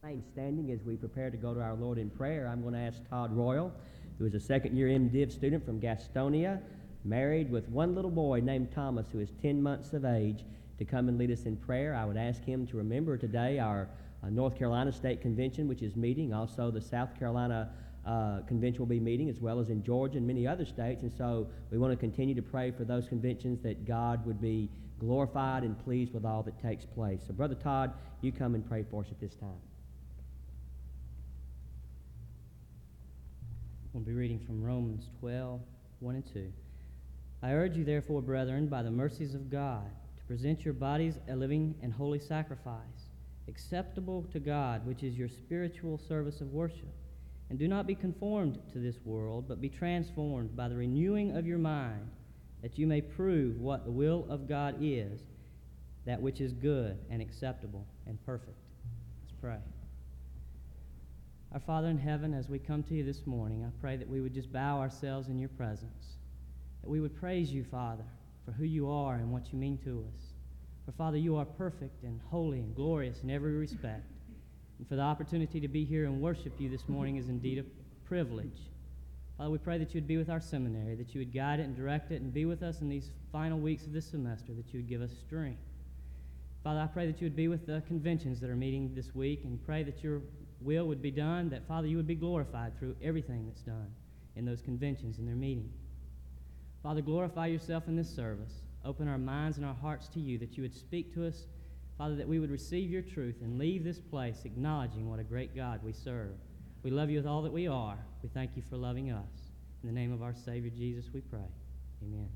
Remain standing as we prepare to go to our Lord in prayer. I'm going to ask Todd Royal, who is a second-year MDiv student from Gastonia, married with one little boy named Thomas, who is 10 months of age, to come and lead us in prayer. I would ask him to remember today our North Carolina State Convention, which is meeting. Also, the South Carolina Convention will be meeting, as well as in Georgia and many other states. And so we want to continue to pray for those conventions, that God would be glorified and pleased with all that takes place. So, Brother Todd, you come and pray for us at this time. We'll be reading from Romans 12, 1 and 2. I urge you, therefore, brethren, by the mercies of God, to present your bodies a living and holy sacrifice, acceptable to God, which is your spiritual service of worship. And do not be conformed to this world, but be transformed by the renewing of your mind, that you may prove what the will of God is, that which is good and acceptable and perfect. Let's pray. Our Father in heaven, as we come to you this morning, I pray that we would just bow ourselves in your presence, that we would praise you, Father, for who you are and what you mean to us. For, Father, you are perfect and holy and glorious in every respect. And for the opportunity to be here and worship you this morning is indeed a privilege. Father, we pray that you would be with our seminary, that you would guide it and direct it, and be with us in these final weeks of this semester, that you would give us strength. Father, I pray that you would be with the conventions that are meeting this week, and pray that your will would be done, that, Father, you would be glorified through everything that's done in those conventions and their meeting. Father, glorify yourself in this service. Open our minds and our hearts to you, that you would speak to us, Father, that we would receive your truth and leave this place acknowledging what a great God we serve. We love you with all that we are. We thank you for loving us. In the name of our Savior Jesus we pray. Amen.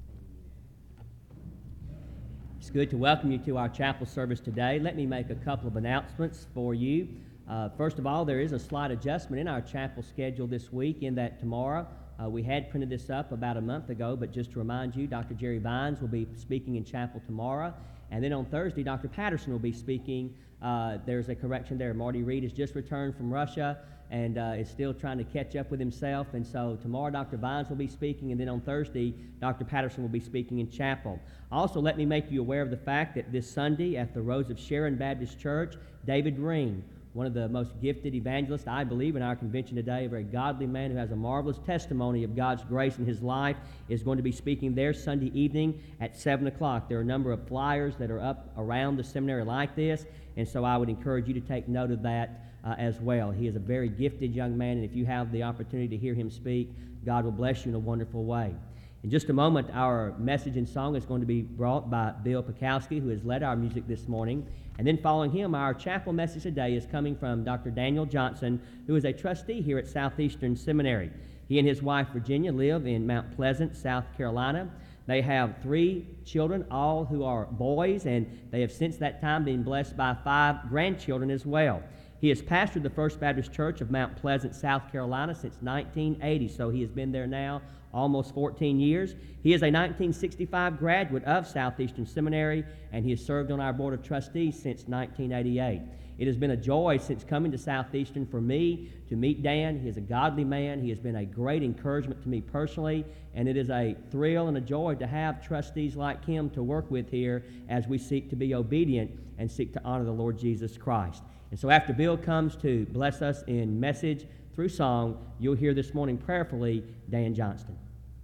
It's good to welcome you to our chapel service today. Let me make a couple of announcements for you. First of all, there is a slight adjustment in our chapel schedule this week, in that tomorrow, we had printed this up about a month ago, but just to remind you, Dr. Jerry Vines will be speaking in chapel tomorrow. And then on Thursday, Dr. Patterson will be speaking. There's a correction there. Marty Reed has just returned from Russia and is still trying to catch up with himself. And so tomorrow, Dr. Vines will be speaking, and then on Thursday, Dr. Patterson will be speaking in chapel. Also, let me make you aware of the fact that this Sunday at the Rose of Sharon Baptist Church, David Green, one of the most gifted evangelists, I believe, in our convention today, a very godly man who has a marvelous testimony of God's grace in his life, is going to be speaking there Sunday evening at 7 o'clock. There are a number of flyers that are up around the seminary like this, and so I would encourage you to take note of that as well. He is a very gifted young man, and if you have the opportunity to hear him speak, God will bless you in a wonderful way. In just a moment, our message and song is going to be brought by Bill Pikowski, who has led our music this morning. And then following him, our chapel message today is coming from Dr. Daniel Johnson, who is a trustee here at Southeastern Seminary. He and his wife, Virginia, live in Mount Pleasant, South Carolina. They have 3 children, all who are boys, and they have since that time been blessed by 5 grandchildren as well. He has pastored the First Baptist Church of Mount Pleasant, South Carolina since 1980, so he has been there now almost 14 years. He is a 1965 graduate of Southeastern Seminary, and he has served on our Board of Trustees since 1988. It has been a joy since coming to Southeastern for me to meet Dan. He is a godly man. He has been a great encouragement to me personally, and it is a thrill and a joy to have trustees like him to work with here as we seek to be obedient and seek to honor the Lord Jesus Christ. And so after Bill comes to bless us in message through song, you'll hear this morning prayerfully Dan Johnston.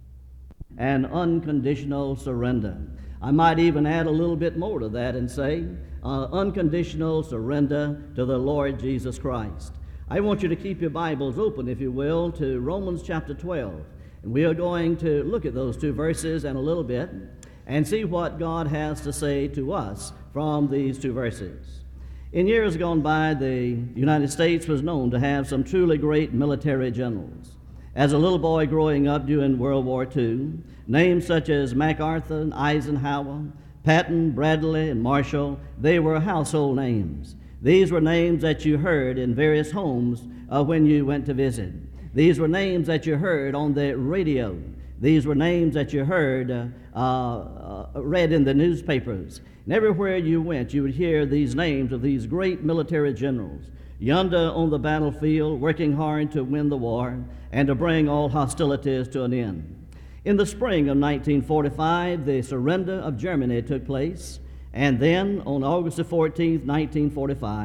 An unconditional surrender. I might even add a little bit more to that and say unconditional surrender to the Lord Jesus Christ. I want you to keep your Bibles open, if you will, to Romans chapter 12. And we are going to look at those 2 verses in a little bit and see what God has to say to us from these 2 verses. In years gone by, the United States was known to have some truly great military generals. As a little boy growing up during World War II, names such as MacArthur, Eisenhower, Patton, Bradley, and Marshall, they were household names. These were names that you heard in various homes when you went to visit. These were names that you heard on the radio. These were names that you heard read in the newspapers. And everywhere you went, you would hear these names of these great military generals, yonder on the battlefield, working hard to win the war and to bring all hostilities to an end. In the spring of 1945, the surrender of Germany took place, and then on August the 14th, 1945,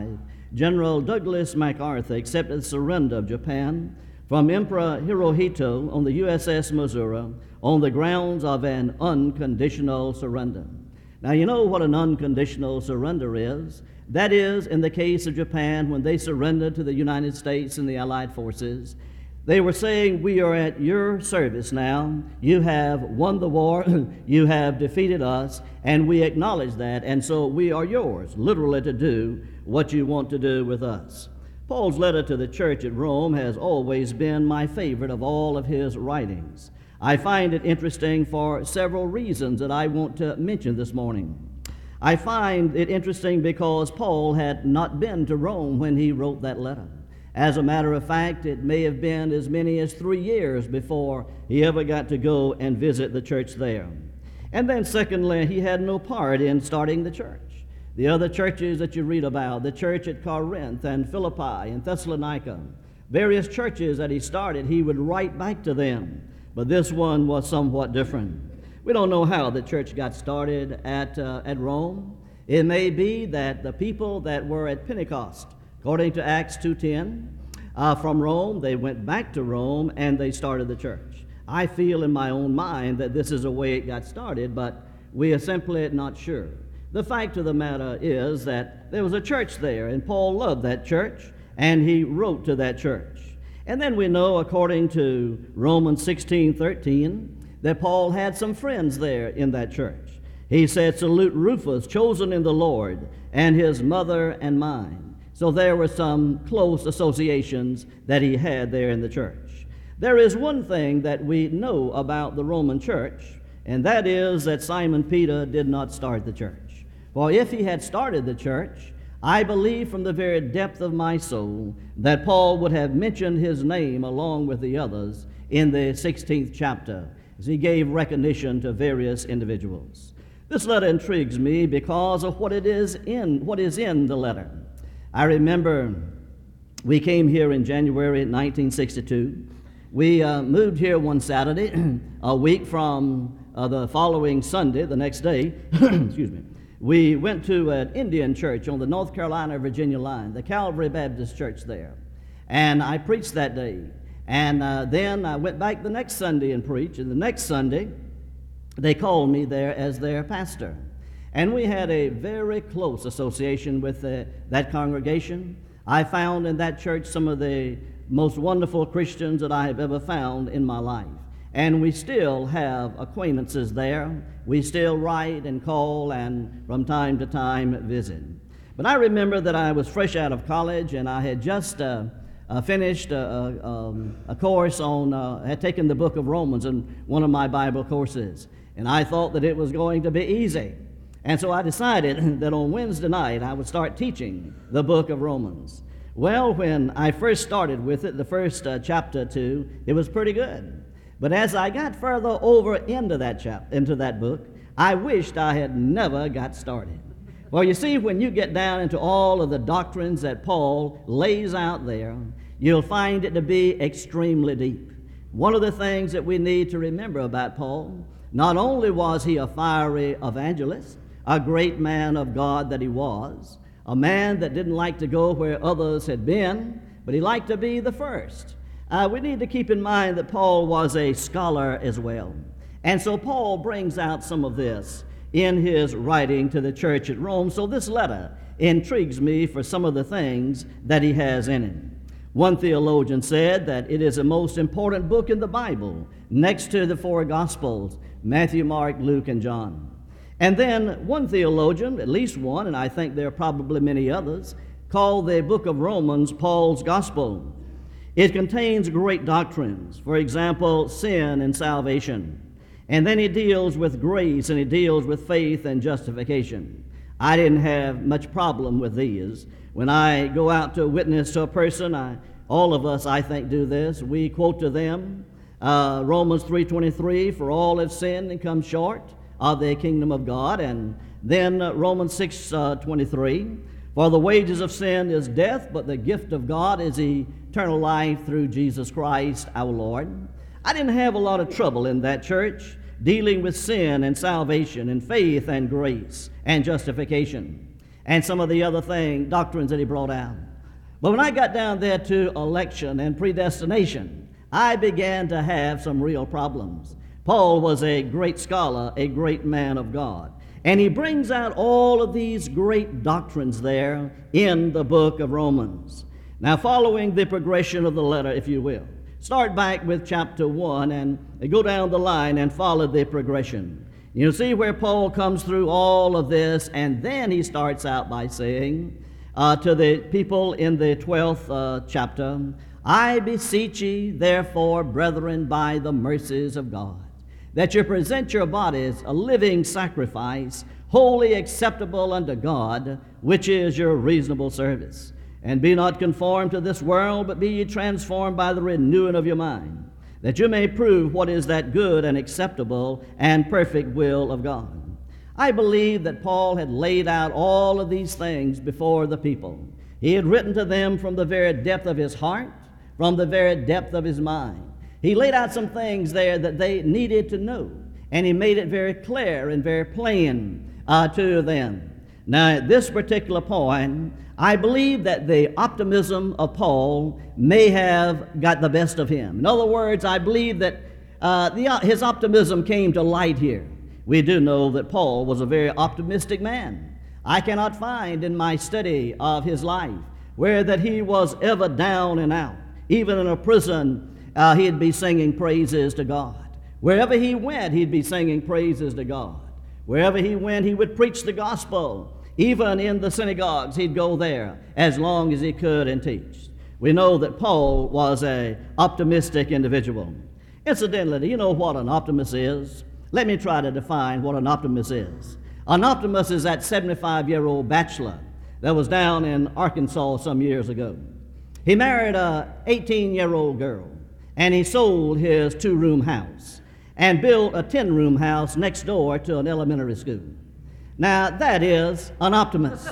General Douglas MacArthur accepted the surrender of Japan from Emperor Hirohito on the USS Missouri on the grounds of an unconditional surrender. Now, you know what an unconditional surrender is. That is, in the case of Japan, when they surrendered to the United States and the Allied forces, they were saying, we are at your service now. You have won the war. You have defeated us, and we acknowledge that, and so we are yours, literally, to do what you want to do with us. Paul's letter to the church at Rome has always been my favorite of all of his writings. I find it interesting for several reasons that I want to mention this morning. I find it interesting because Paul had not been to Rome when he wrote that letter. As a matter of fact, it may have been as many as 3 years before he ever got to go and visit the church there. And then secondly, he had no part in starting the church. The other churches that you read about, the church at Corinth and Philippi and Thessalonica, various churches that he started, he would write back to them. But this one was somewhat different. We don't know how the church got started at Rome. It may be that the people that were at Pentecost, according to Acts 2:10, from Rome, they went back to Rome and they started the church. I feel in my own mind that this is the way it got started, but we are simply not sure. The fact of the matter is that there was a church there, and Paul loved that church, and he wrote to that church. And then we know, according to Romans 16:13, that Paul had some friends there in that church. He said, "Salute Rufus, chosen in the Lord, and his mother and mine." So there were some close associations that he had there in the church. There is one thing that we know about the Roman church, and that is that Simon Peter did not start the church. For if he had started the church, I believe from the very depth of my soul that Paul would have mentioned his name along with the others in the 16th chapter, as he gave recognition to various individuals. This letter intrigues me because of what is in the letter. I remember we came here in January 1962. We moved here one Saturday, a week from the following Sunday, the next day, excuse me. We went to an Indian church on the North Carolina-Virginia line, the Calvary Baptist Church there. And I preached that day. And then I went back the next Sunday and preached. And the next Sunday, they called me there as their pastor. And we had a very close association with that congregation. I found in that church some of the most wonderful Christians that I have ever found in my life. And we still have acquaintances there. We still write and call and from time to time visit. But I remember that I was fresh out of college and I had just finished a course on, had taken the book of Romans in one of my Bible courses. And I thought that it was going to be easy. And so I decided that on Wednesday night I would start teaching the book of Romans. Well, when I first started with it, the first chapter 2, it was pretty good. But as I got further over into that book, I wished I had never got started. Well, you see, when you get down into all of the doctrines that Paul lays out there, you'll find it to be extremely deep. One of the things that we need to remember about Paul, not only was he a fiery evangelist, a great man of God that he was, a man that didn't like to go where others had been, but he liked to be the first. We need to keep in mind that Paul was a scholar as well. And so Paul brings out some of this in his writing to the church at Rome. So this letter intrigues me for some of the things that he has in it. One theologian said that it is the most important book in the Bible, next to the 4 Gospels, Matthew, Mark, Luke, and John. And then one theologian, at least one, and I think there are probably many others, called the book of Romans Paul's Gospel. It contains great doctrines, for example, sin and salvation. And then he deals with grace and he deals with faith and justification. I didn't have much problem with these. When I go out to witness to a person, all of us, I think, do this. We quote to them Romans 3:23, "For all have sinned and come short of the kingdom of God." And then Romans 6:23, "For the wages of sin is death, but the gift of God is eternal life through Jesus Christ our Lord." I didn't have a lot of trouble in that church dealing with sin and salvation and faith and grace and justification. and some of the other doctrines that he brought out. But when I got down there to election and predestination, I began to have some real problems. Paul was a great scholar, a great man of God, and he brings out all of these great doctrines there in the book of Romans. Now, following the progression of the letter, if you will, start back with chapter 1 and go down the line and follow the progression. You'll see where Paul comes through all of this, and then he starts out by saying to the people in the 12th chapter, I beseech ye, therefore, brethren, by the mercies of God, that you present your bodies a living sacrifice, wholly acceptable unto God, which is your reasonable service. And be not conformed to this world, but be ye transformed by the renewing of your mind, that you may prove what is that good and acceptable and perfect will of God. I believe that Paul had laid out all of these things before the people. He had written to them from the very depth of his heart, from the very depth of his mind. He laid out some things there that they needed to know, and he made it very clear and very plain to them. Now, at this particular point, I believe that the optimism of Paul may have got the best of him. In other words, I believe that his optimism came to light here. We do know that Paul was a very optimistic man. I cannot find in my study of his life where that he was ever down and out. Even in a prison, he'd be singing praises to God. Wherever he went, he'd be singing praises to God. Wherever he went, he would preach the gospel. Even in the synagogues, he'd go there as long as he could and teach. We know that Paul was an optimistic individual. Incidentally, do you know what an optimist is? Let me try to define what an optimist is. An optimist is that 75-year-old bachelor that was down in Arkansas some years ago. He married an 18-year-old girl, and he sold his 2-room house and built a 10-room house next door to an elementary school. Now, that is an optimist.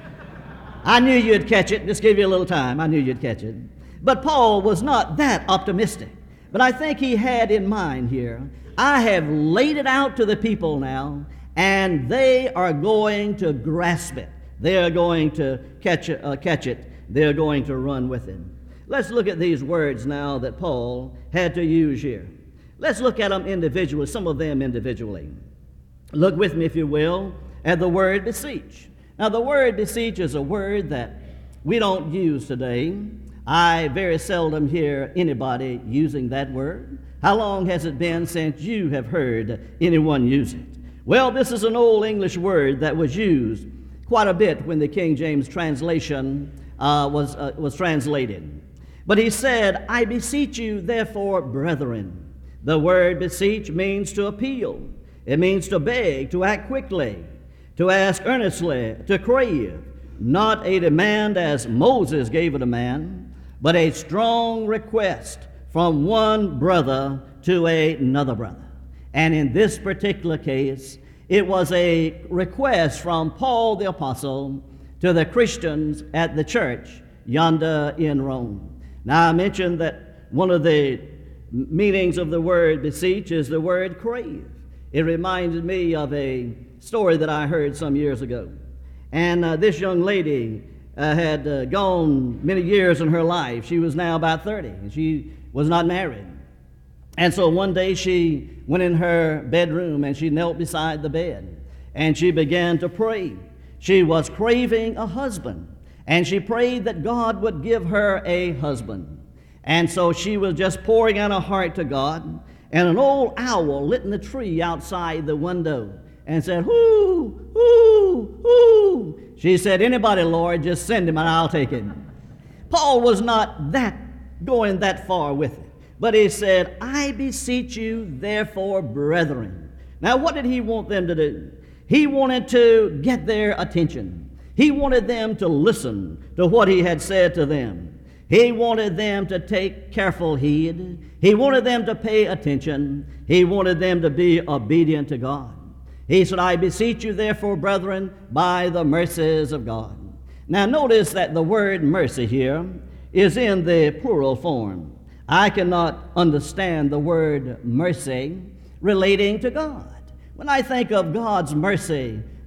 I knew you'd catch it. Just give you a little time. I knew you'd catch it. But Paul was not that optimistic. But I think he had in mind here, I have laid it out to the people now, and they are going to grasp it. They are going to catch it. They're going to run with it. Let's look at these words now that Paul had to use here. Let's look at them individually, some of them individually. Look with me, if you will, at the word beseech. Now, the word beseech is a word that we don't use today. I very seldom hear anybody using that word. How long has it been since you have heard anyone use it? Well, this is an old English word that was used quite a bit when the King James translation was translated. But he said, I beseech you, therefore, brethren. The word beseech means to appeal. It means to beg, to act quickly, to ask earnestly, to crave. Not a demand as Moses gave it a man, but a strong request from one brother to another brother. And in this particular case, it was a request from Paul the Apostle to the Christians at the church yonder in Rome. Now, I mentioned that one of the meanings of the word beseech is the word crave. It reminded me of a story that I heard some years ago. And this young lady had gone many years in her life. She was now about 30, and she was not married. And so one day she went in her bedroom and she knelt beside the bed and she began to pray. She was craving a husband, and she prayed that God would give her a husband. And so she was just pouring out her heart to God, and an old owl lit in the tree outside the window and said, "Whoo, whoo, whoo." She said, "Anybody, Lord, just send him and I'll take him." Paul was not going that far with it, but he said, "I beseech you, therefore, brethren." Now, what did he want them to do? He wanted to get their attention. He wanted them to listen to what he had said to them. He wanted them to take careful heed. He wanted them to pay attention. He wanted them to be obedient to God. He said, "I beseech you, therefore, brethren, by the mercies of God." Now, notice that the word mercy here is in the plural form. I cannot understand the word mercy relating to God. When I think of God's mercy,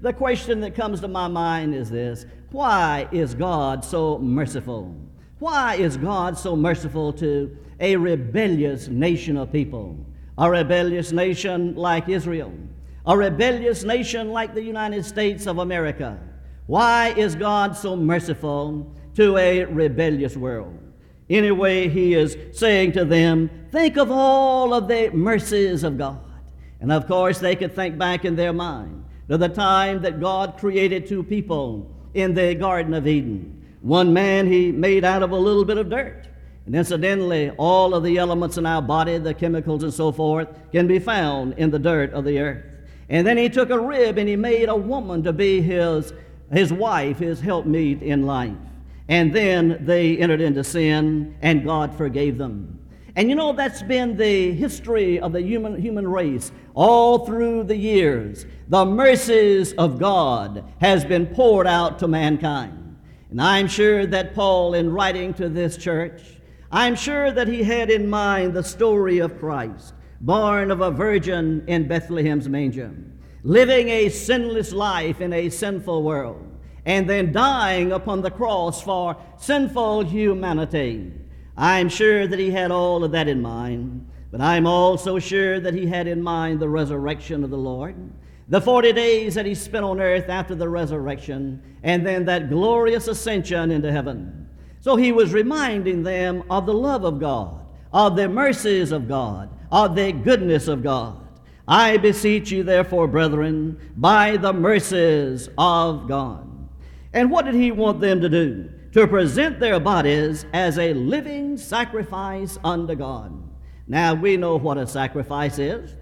the question that comes to my mind is this: why is God so merciful? Why is God so merciful to a rebellious nation of people? A rebellious nation like Israel, a rebellious nation like the United States of America. Why is God so merciful to a rebellious world? Anyway, he is saying to them, think of all of the mercies of God. And of course, they could think back in their mind to the time that God created two people in the Garden of Eden. One man he made out of a little bit of dirt. And incidentally, all of the elements in our body, the chemicals and so forth, can be found in the dirt of the earth. And then he took a rib and he made a woman to be his wife, his helpmeet in life. And then they entered into sin, and God forgave them. And you know, that's been the history of the human race all through the years. The mercies of God has been poured out to mankind. And I'm sure that Paul, in writing to this church, I'm sure that he had in mind the story of Christ, born of a virgin in Bethlehem's manger, living a sinless life in a sinful world, and then dying upon the cross for sinful humanity. I'm sure that he had all of that in mind, but I'm also sure that he had in mind the resurrection of the Lord, the 40 days that he spent on earth after the resurrection, and then that glorious ascension into heaven. So he was reminding them of the love of God, of the mercies of God, of the goodness of God. I beseech you, therefore, brethren, by the mercies of God. And what did he want them to do? To present their bodies as a living sacrifice unto God. Now, we know what a sacrifice is.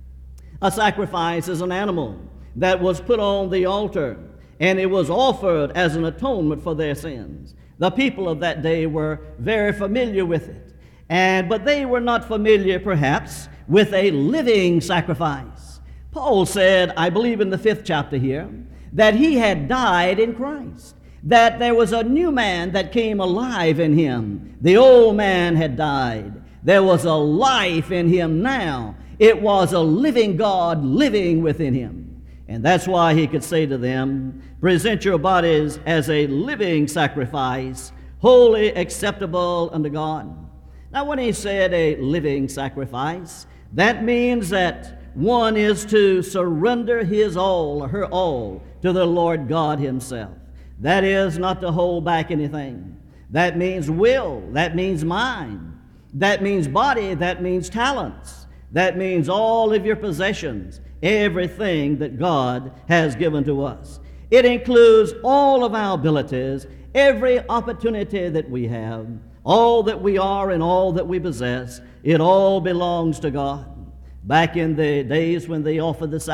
A sacrifice is an animal that was put on the altar, and it was offered as an atonement for their sins. The people of that day were very familiar with it, but they were not familiar, perhaps, with a living sacrifice. Paul said, I believe in the 5th chapter here, that he had died in Christ, that there was a new man that came alive in him. The old man had died. There was a life in him now. It was a living God living within him. And that's why he could say to them, present your bodies as a living sacrifice, wholly acceptable unto God. Now, when he said a living sacrifice, that means that one is to surrender his all or her all to the Lord God himself. That is, not to hold back anything. That means will. That means mind. That means body. That means talents. That means all of your possessions, everything that God has given to us. It includes all of our abilities, every opportunity that we have, all that we are and all that we possess. It all belongs to God. Back in the days when they offered the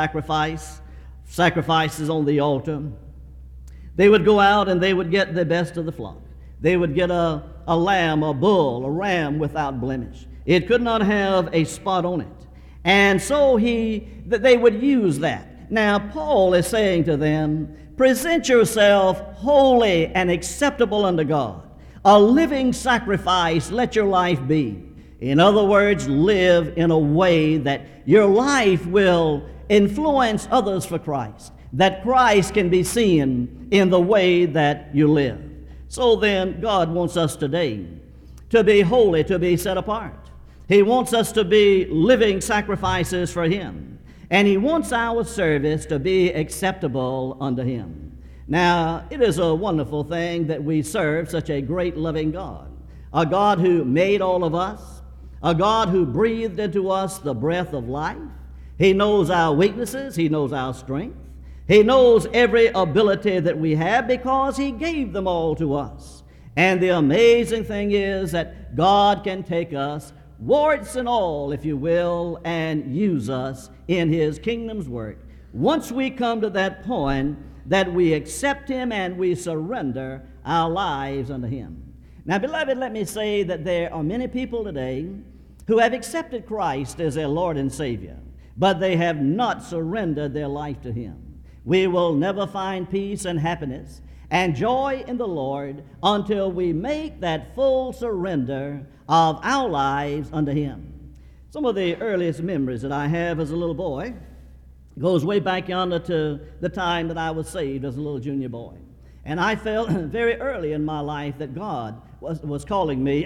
sacrifices on the altar, they would go out and they would get the best of the flock. They would get a lamb, a bull, a ram without blemish. It could not have a spot on it. And so they would use that. Now, Paul is saying to them, present yourself holy and acceptable unto God. A living sacrifice, let your life be. In other words, live in a way that your life will influence others for Christ, that Christ can be seen in the way that you live. So then, God wants us today to be holy, to be set apart. He wants us to be living sacrifices for Him, and He wants our service to be acceptable unto Him. Now, it is a wonderful thing that we serve such a great loving God, a God who made all of us, a God who breathed into us the breath of life. He knows our weaknesses. He knows our strength. He knows every ability that we have because He gave them all to us. And the amazing thing is that God can take us, warts and all, if you will, and use us in His kingdom's work. Once we come to that point that we accept Him and we surrender our lives unto Him. Now, beloved, let me say that there are many people today who have accepted Christ as their Lord and Savior, but they have not surrendered their life to Him. We will never find peace and happiness and joy in the Lord until we make that full surrender of our lives unto Him. Some of the earliest memories that I have as a little boy, Goes way back yonder to the time that I was saved as a little junior boy. And I felt very early in my life that God was calling me,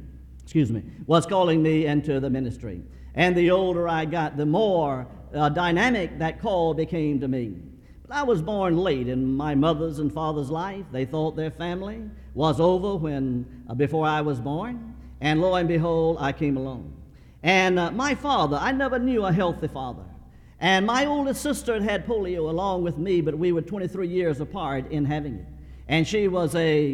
was calling me into the ministry. And the older I got, the more dynamic that call became to me. But I was born late in my mother's and father's life. They thought their family was over before I was born. And lo and behold, I came along. And my father, I never knew a healthy father. And my oldest sister had polio along with me, but we were 23 years apart in having it. And she was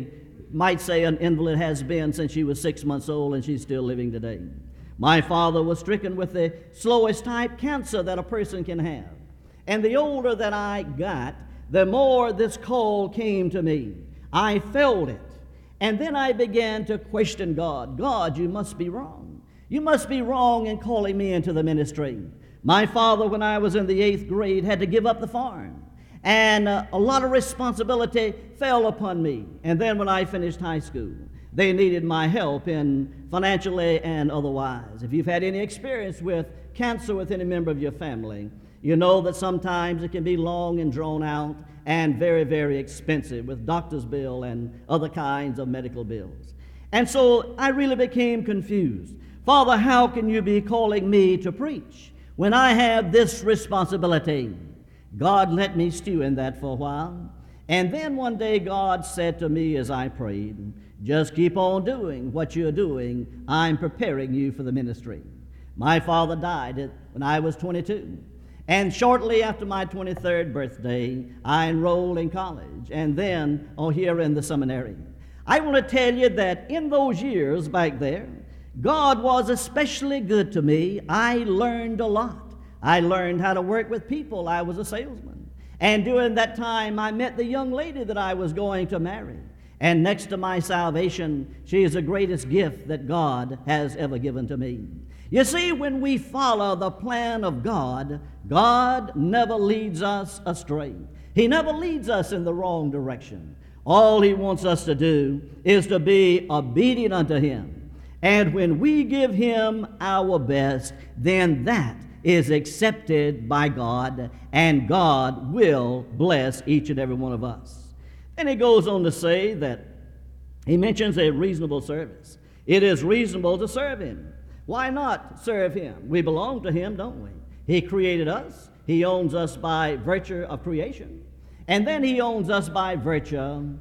might say an invalid, has been since she was 6 months old, and she's still living today. My father was stricken with the slowest type cancer that a person can have. And the older that I got, the more this call came to me. I felt it. And then I began to question God. God, you must be wrong. You must be wrong in calling me into the ministry. My father, when I was in the 8th grade, had to give up the farm. And a lot of responsibility fell upon me. And then when I finished high school, they needed my help financially and otherwise. If you've had any experience with cancer with any member of your family, you know that sometimes it can be long and drawn out and very, very expensive with doctor's bill and other kinds of medical bills. And so I really became confused. Father, how can you be calling me to preach when I have this responsibility? God let me stew in that for a while. And then one day God said to me as I prayed, just keep on doing what you're doing. I'm preparing you for the ministry. My father died when I was 22. And shortly after my 23rd birthday, I enrolled in college and then here in the seminary. I want to tell you that in those years back there, God was especially good to me. I learned a lot. I learned how to work with people. I was a salesman. And during that time, I met the young lady that I was going to marry. And next to my salvation, she is the greatest gift that God has ever given to me. You see, when we follow the plan of God, God never leads us astray. He never leads us in the wrong direction. All He wants us to do is to be obedient unto Him. And when we give Him our best, then that is accepted by God, and God will bless each and every one of us. And He goes on to say that He mentions a reasonable service. It is reasonable to serve Him. Why not serve Him? We belong to Him, don't we? He created us. He owns us by virtue of creation. And then He owns us by virtue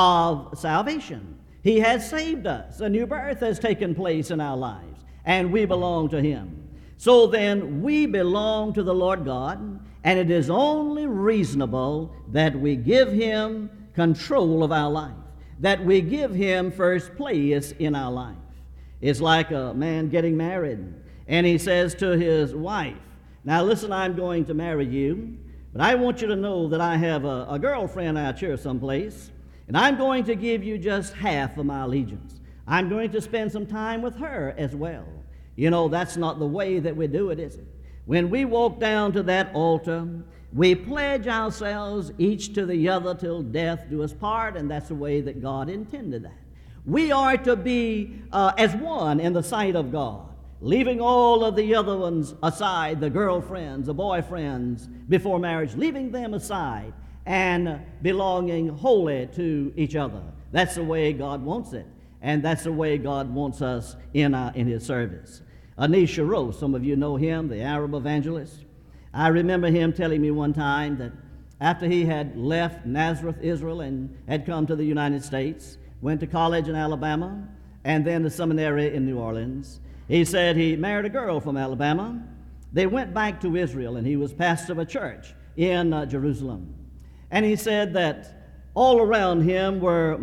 of salvation. He has saved us. A new birth has taken place in our lives, and we belong to Him. So then we belong to the Lord God, and it is only reasonable that we give Him control of our life, that we give Him first place in our life. It's like a man getting married, and he says to his wife, now listen, I'm going to marry you, but I want you to know that I have a girlfriend out here someplace, and I'm going to give you just half of my allegiance. I'm going to spend some time with her as well. You know, that's not the way that we do it, is it? When we walk down to that altar, we pledge ourselves each to the other till death do us part, and that's the way that God intended that. We are to be as one in the sight of God, leaving all of the other ones aside, the girlfriends, the boyfriends before marriage, leaving them aside and belonging wholly to each other. That's the way God wants it, and that's the way God wants us in His service. Anish Shiro, some of you know him, the Arab evangelist. I remember him telling me one time that after he had left Nazareth, Israel, and had come to the United States, went to college in Alabama, and then the seminary in New Orleans. He said he married a girl from Alabama. They went back to Israel, and he was pastor of a church in Jerusalem. And he said that all around him were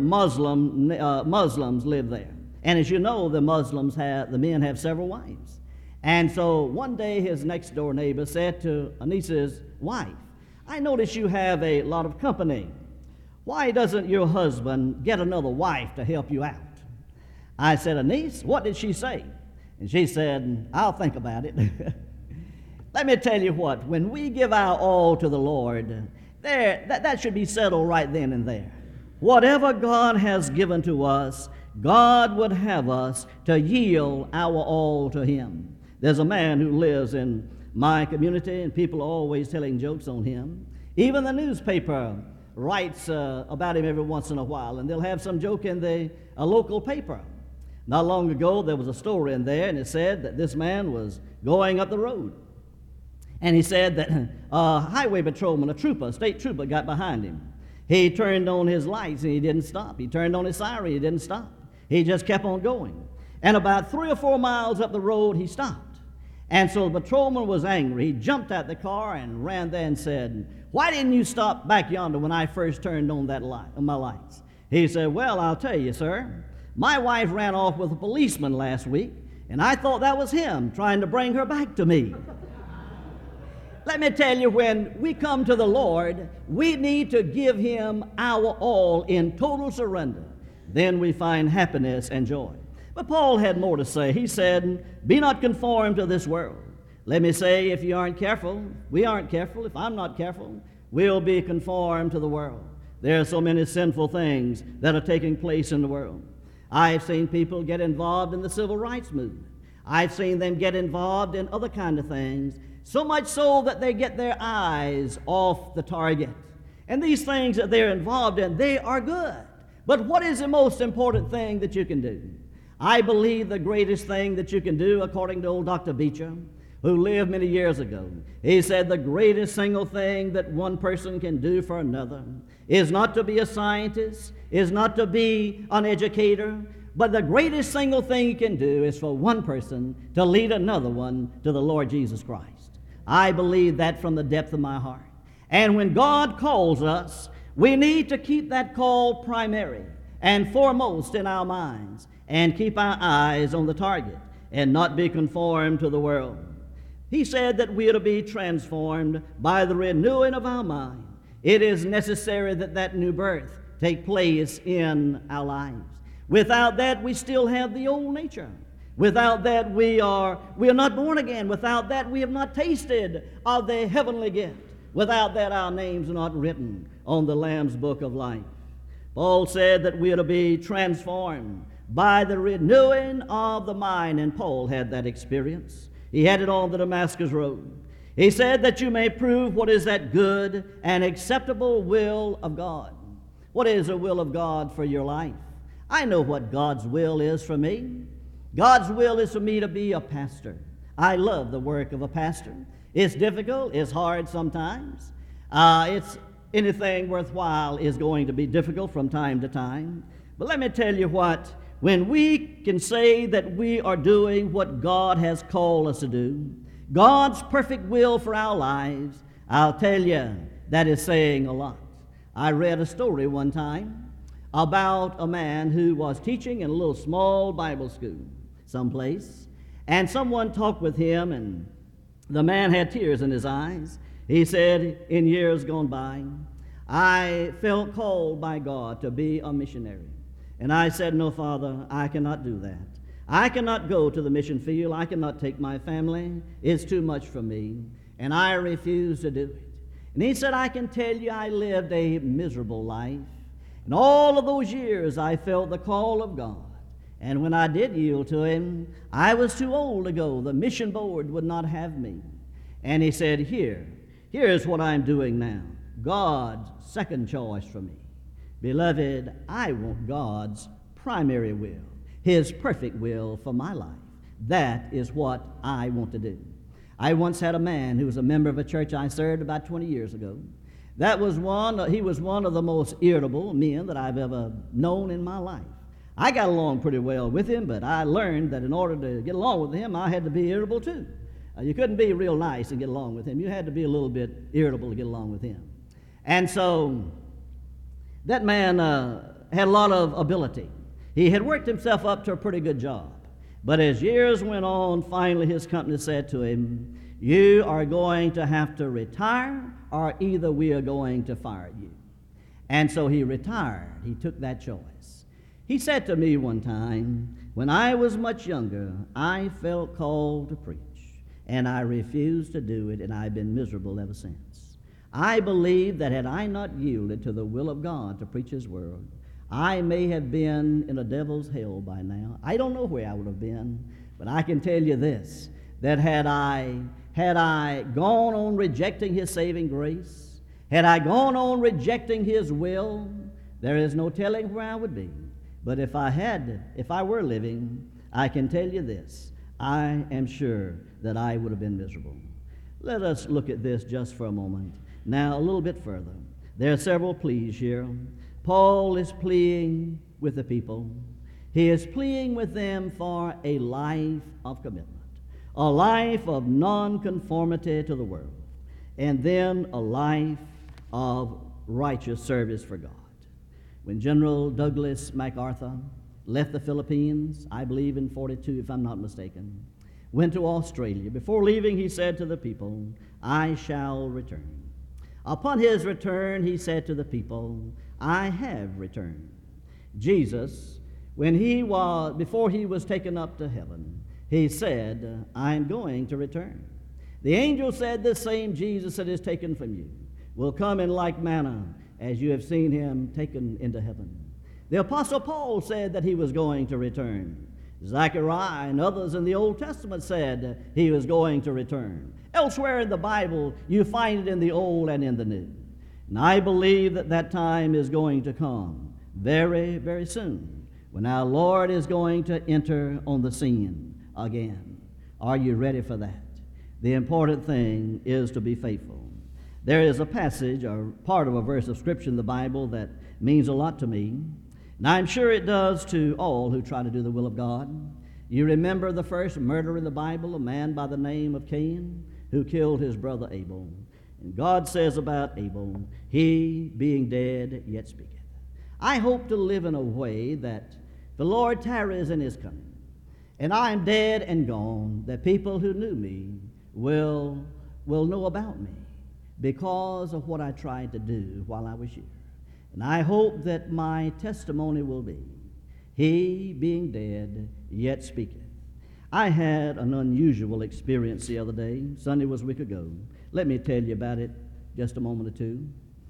Muslims lived there. And as you know, the men have several wives. And so one day his next door neighbor said to Anis's wife, I notice you have a lot of company. Why doesn't your husband get another wife to help you out? I said, Anis, what did she say? And she said, I'll think about it. Let me tell you what, when we give our all to the Lord, that should be settled right then and there. Whatever God has given to us, God would have us to yield our all to Him. There's a man who lives in my community, and people are always telling jokes on him. Even the newspaper writes about him every once in a while, and they'll have some joke in the local paper. Not long ago, there was a story in there, and it said that this man was going up the road. And he said that a highway patrolman, a state trooper, got behind him. He turned on his lights, and he didn't stop. He turned on his siren, he didn't stop. He just kept on going. And about 3 or 4 miles up the road, he stopped. And so the patrolman was angry. He jumped out the car and ran there and said, "Why didn't you stop back yonder when I first turned on my lights?" He said, "Well, I'll tell you, sir. My wife ran off with a policeman last week, and I thought that was him trying to bring her back to me." Let me tell you, when we come to the Lord, we need to give Him our all in total surrender. Then we find happiness and joy. But Paul had more to say. He said, "Be not conformed to this world." Let me say, if you aren't careful, we aren't careful, if I'm not careful, we'll be conformed to the world. There are so many sinful things that are taking place in the world. I've seen people get involved in the civil rights movement. I've seen them get involved in other kind of things, so much so that they get their eyes off the target. And these things that they're involved in, they are good. But what is the most important thing that you can do? I believe the greatest thing that you can do, according to old Dr. Beecher, who lived many years ago, he said the greatest single thing that one person can do for another is not to be a scientist, is not to be an educator, but the greatest single thing you can do is for one person to lead another one to the Lord Jesus Christ. I believe that from the depth of my heart. And when God calls us, we need to keep that call primary and foremost in our minds and keep our eyes on the target and not be conformed to the world. He said that we are to be transformed by the renewing of our mind. It is necessary that that new birth take place in our lives. Without that, we still have the old nature. Without that, we are not born again. Without that, we have not tasted of the heavenly gift. Without that, our names are not written on the Lamb's book of life. Paul said that we are to be transformed by the renewing of the mind, and Paul had that experience. He had it on the Damascus Road. He said that you may prove what is that good and acceptable will of God. What is the will of God for your life? I know what God's will is for me. God's will is for me to be a pastor. I love the work of a pastor. It's difficult, it's hard sometimes. It's anything worthwhile is going to be difficult from time to time. But let me tell you what, when we can say that we are doing what God has called us to do, God's perfect will for our lives, I'll tell you, that is saying a lot. I read a story one time about a man who was teaching in a little small Bible school someplace, and someone talked with him, and the man had tears in his eyes. He said, "In years gone by, I felt called by God to be a missionary. And I said, 'No, Father, I cannot do that. I cannot go to the mission field. I cannot take my family. It's too much for me, and I refuse to do it.' And he said, 'I can tell you I lived a miserable life. In all of those years, I felt the call of God. And when I did yield to Him, I was too old to go. The mission board would not have me.' And he said, Here's what I'm doing now. God's second choice for me. Beloved, I want God's primary will, His perfect will for my life. That is what I want to do." I once had a man who was a member of a church I served about 20 years ago. He was one of the most irritable men that I've ever known in my life. I got along pretty well with him, but I learned that in order to get along with him, I had to be irritable too. You couldn't be real nice and get along with him. You had to be a little bit irritable to get along with him. And so that man had a lot of ability. He had worked himself up to a pretty good job. But as years went on, finally his company said to him, "You are going to have to retire, or either we are going to fire you." And so he retired. He took that choice. He said to me one time, "When I was much younger, I felt called to preach, and I refused to do it, and I've been miserable ever since. I believe that had I not yielded to the will of God to preach His word, I may have been in a devil's hell by now. I don't know where I would have been, but I can tell you this, that had I had I gone on rejecting His saving grace, had I gone on rejecting His will, there is no telling where I would be. But if I were living, I can tell you this, I am sure that I would have been miserable. Let us look at this just for a moment. Now, a little bit further. There are several pleas here. Paul is pleading with the people. He is pleading with them for a life of commitment, a life of nonconformity to the world, and then a life of righteous service for God. When General Douglas MacArthur left the Philippines, I believe in 42, if I'm not mistaken, went to Australia. Before leaving, he said to the people, I shall return. Upon his return, he said to the people, I have returned. Jesus, before he was taken up to heaven, he said, I'm going to return. The angel said, this same Jesus that is taken from you will come in like manner as you have seen him taken into heaven. The Apostle Paul said that he was going to return. Zechariah and others in the Old Testament said he was going to return. Elsewhere in the Bible, you find it in the Old and in the New. And I believe that that time is going to come very, very soon, when our Lord is going to enter on the scene again. Are you ready for that? The important thing is to be faithful. There is a passage or part of a verse of Scripture in the Bible that means a lot to me, and I'm sure it does to all who try to do the will of God. You remember the first murder in the Bible, a man by the name of Cain, who killed his brother Abel. And God says about Abel, he being dead yet speaketh. I hope to live in a way that the Lord tarries in his coming, and I am dead and gone, that people who knew me will know about me because of what I tried to do while I was here. And I hope that my testimony will be, he being dead yet speaketh. I had an unusual experience the other day. Sunday was a week ago. Let me tell you about it just a moment or two.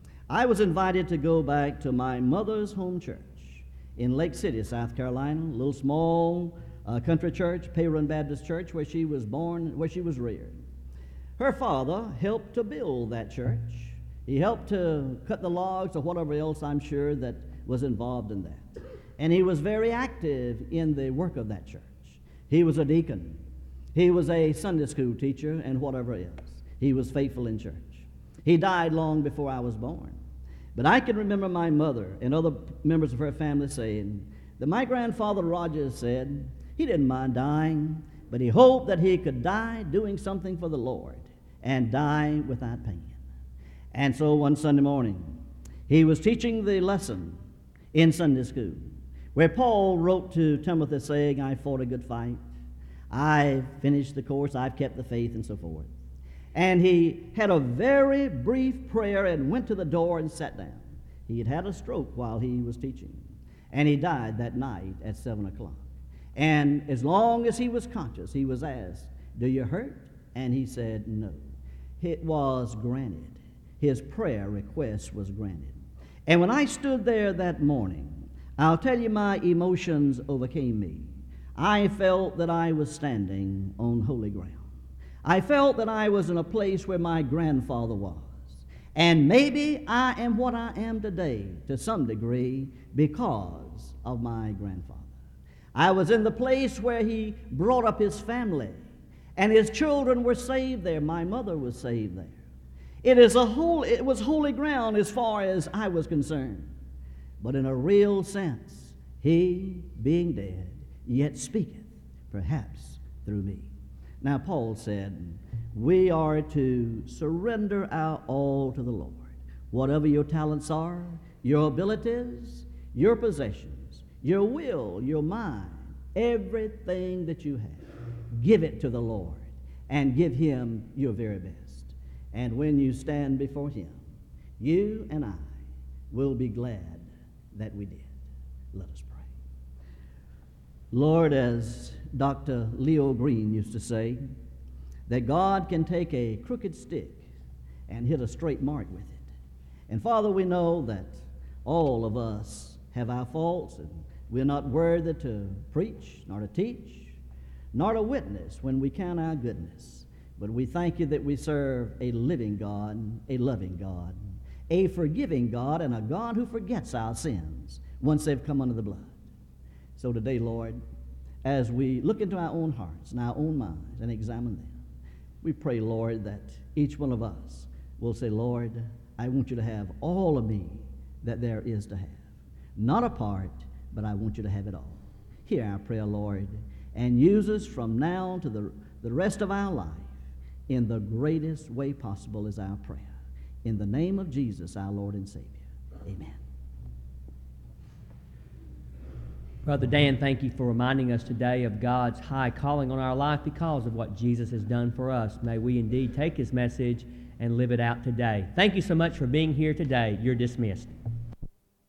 I was invited to go back to my mother's home church in Lake City, South Carolina, a little small country church, Payron Baptist Church, where she was born, where she was reared. Her father helped to build that church. He helped to cut the logs or whatever else I'm sure that was involved in that. And he was very active in the work of that church. He was a deacon. He was a Sunday school teacher and whatever else. He was faithful in church. He died long before I was born. But I can remember my mother and other members of her family saying that my grandfather Rogers said he didn't mind dying, but he hoped that he could die doing something for the Lord and die without pain. And so one Sunday morning, he was teaching the lesson in Sunday school, where Paul wrote to Timothy saying, I fought a good fight, I've finished the course, I've kept the faith, and so forth. And he had a very brief prayer and went to the door and sat down. He had had a stroke while he was teaching, and he died that night at 7 o'clock. And as long as he was conscious, he was asked, do you hurt? And he said, no. It was granted. His prayer request was granted. And when I stood there that morning, I'll tell you, my emotions overcame me. I felt that I was standing on holy ground. I felt that I was in a place where my grandfather was. And maybe I am what I am today to some degree because of my grandfather. I was in the place where he brought up his family, and his children were saved there. My mother was saved there. It was holy ground as far as I was concerned. But in a real sense, he, being dead, yet speaketh, perhaps through me. Now, Paul said, we are to surrender our all to the Lord. Whatever your talents are, your abilities, your possessions, your will, your mind, everything that you have, give it to the Lord and give him your very best. And when you stand before him, you and I will be glad that we did. Let us pray. Lord, as Dr. Leo Green used to say, that God can take a crooked stick and hit a straight mark with it. And Father, we know that all of us have our faults, and we're not worthy to preach, nor to teach, nor to witness when we count our goodness. But we thank you that we serve a living God, a loving God, a forgiving God, and a God who forgets our sins once they've come under the blood. So today, Lord, as we look into our own hearts and our own minds and examine them, we pray, Lord, that each one of us will say, Lord, I want you to have all of me that there is to have. Not a part, but I want you to have it all. Hear our prayer, Lord, and use us from now to the rest of our life in the greatest way possible is our prayer. In the name of Jesus, our Lord and Savior. Amen. Brother Dan, thank you for reminding us today of God's high calling on our life because of what Jesus has done for us. May we indeed take his message and live it out today. Thank you so much for being here today. You're dismissed.